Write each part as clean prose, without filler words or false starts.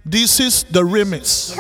This is the remix.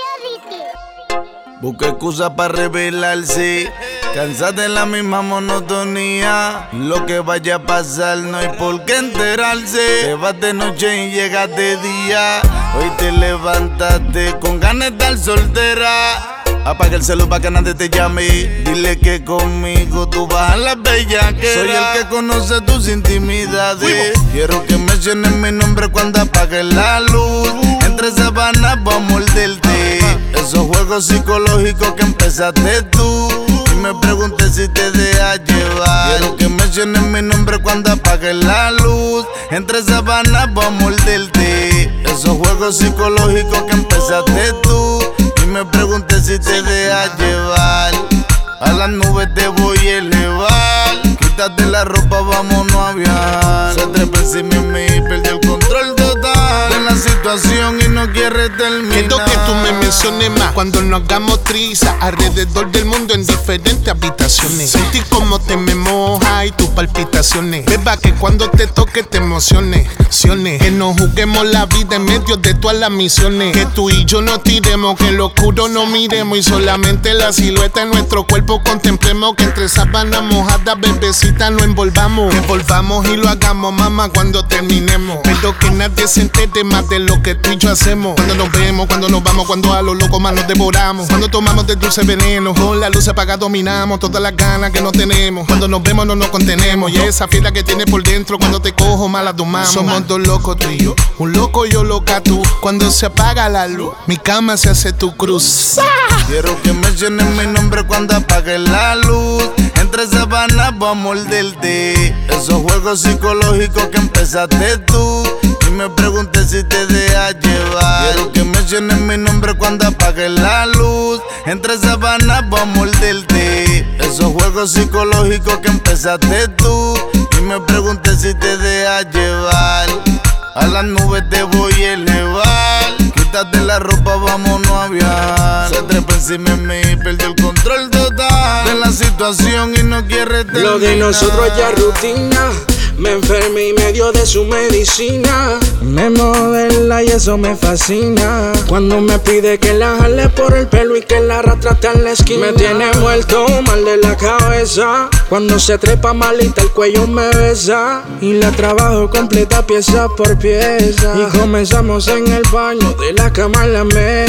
Busca excusa para revelarse. Cansate de la misma monotonía. Lo que vaya a pasar no hay por qué enterarse. Te vas de noche y llegas de día. Hoy te levantaste con ganas de estar soltera. Apaga el celular para que nadie te llame. Dile que conmigo tú vas a la bellaquera. Soy el que conoce tus intimidades. Quiero que menciones mi nombre cuando apague la luz. Entre sábanas voy a morderte. Esos juegos psicológicos que empezaste tú. Y me pregunté si te dejas llevar. Quiero que menciones mi nombre cuando apague la luz. Entre sábanas voy a morderte. Esos juegos psicológicos que empezaste tú. Y me pregunté si te dejas llevar. A las nubes te voy a elevar. Quítate la ropa, vámonos a viajar. Se trepa encima de mí y perdió el control total de la situación y no quiere terminar. Quiero que tú me menciones más cuando nos hagamos trizas alrededor del mundo en diferentes habitaciones. Sentí como te me moja y tus palpitaciones. Beba que cuando te toque te emociones. Que nos juguemos la vida en medio de todas las misiones. Que tú y yo nos tiremos, que en lo oscuro no miremos y solamente la silueta en nuestro cuerpo contemplemos. Que entre sábanas mojadas, bebecita, nos envolvamos. Que volvamos y lo hagamos, mamá, cuando terminemos. Pero que nadie se entere más de lo que tú y yo hacemos. Cuando nos vemos, cuando nos vamos, cuando a lo loco más nos devoramos. Cuando tomamos de dulce veneno, con la luz apagada dominamos todas las ganas que no tenemos. Cuando nos vemos no nos contenemos. Y esa fiera que tienes por dentro, cuando te cojo mal la tomamos. Somos dos locos tú y yo, un loco yo loca tú. Cuando se apaga la luz, mi cama se hace tu cruz. Quiero que menciones mi nombre cuando apague la luz. Entre sábanas voy a morderte. Esos juegos psicológicos que empezaste tú. Y me pregunté si te dejas llevar. Quiero que menciones mi nombre cuando apague la luz. Entre sábanas voy a morderte. Esos juegos psicológicos que empezaste tú. Y me pregunté si te dejas llevar. A las nubes te voy a elevar. Quítate la ropa, vámonos a viajar. Se trepa encima de mí y perdió el control total de la situación y no quiere terminar. Lo de nosotros ya es rutina. Me enfermé y me dio de su medicina. Me modela y eso me fascina. Cuando me pide que la jale por el pelo y que la arrastre hasta en la esquina. Me tiene muerto mal de la cabeza. Cuando se trepa malita el cuello me besa. Y la trabajo completa pieza por pieza. Y comenzamos en el baño, de la cama a la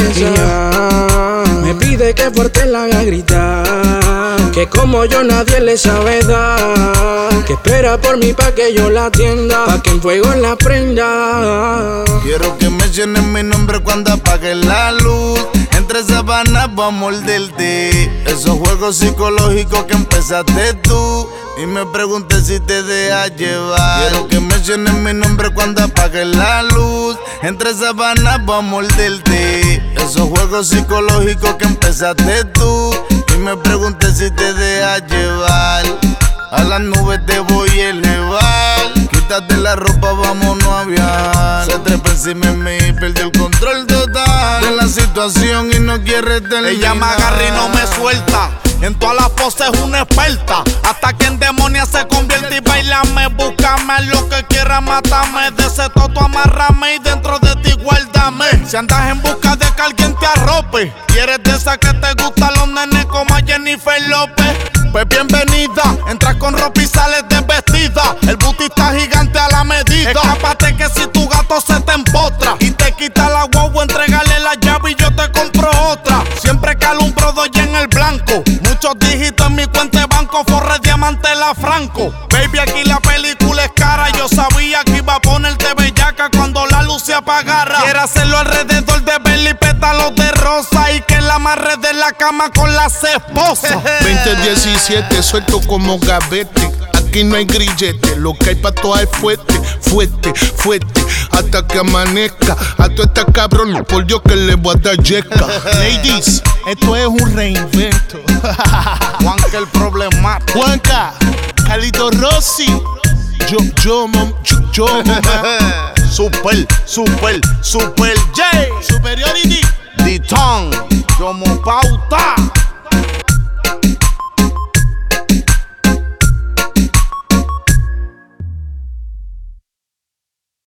mesa. Me pide que fuerte la haga gritar. Que como yo nadie le sabe dar. Que espera por mí pa' que yo la atienda. Pa' que en fuego la prenda. Quiero que menciones mi nombre cuando apague la luz. Entre sábanas voy a morderte. Esos juegos psicológicos que empezaste tú. Y me pregunté si te dejas llevar. Quiero que menciones mi nombre cuando apague la luz. Entre sábanas voy a morderte. Esos juegos psicológicos que empezaste tú. Y me pregunté si te dejas llevar. A las nubes te voy a elevar. Quítate la ropa, vámonos a viajar. Se trepa encima de mí y perdió el control total de la situación y no quiere terminar. Ella me agarra y no me suelta. En todas las poses es una experta. Hasta que en demonia se convierte y bailame. Búscame lo que quieras, mátame. De ese toto amárrame y dentro de ti guárdame. Si andas en busca de que alguien te arrope, quieres de esa que te gustan los nenes como a Jennifer López, pues bienvenida. Entras con ropa y sales desvestida. El booty está gigante a la medida. Escápate que si tu gato se te empotra y te quita la guagua, entregale la llave y yo te compro otra. Siempre que alumbro doy en el blanco. Muchos dígitos en mi cuenta de banco. Forre diamante la Franco. Baby, aquí la película es cara. Yo sabía que iba a ponerte bellaca cuando la luz se apagara. Quiero hacerlo alrededor de Belly y pétalos de rosa. Y que la amarre de la cama con las esposas. 2017, suelto como gavete. Aquí no hay grillete, lo que hay pa' todo es fuerte, hasta que amanezca. A toda esta cabrón, por Dios que le voy a dar yeca. Ladies, esto es un reinvento. Juanca el problemático. Juanca, Calito Rossi. Yo, mamá. Super J. Superiority. D-Tongue. Como pauta.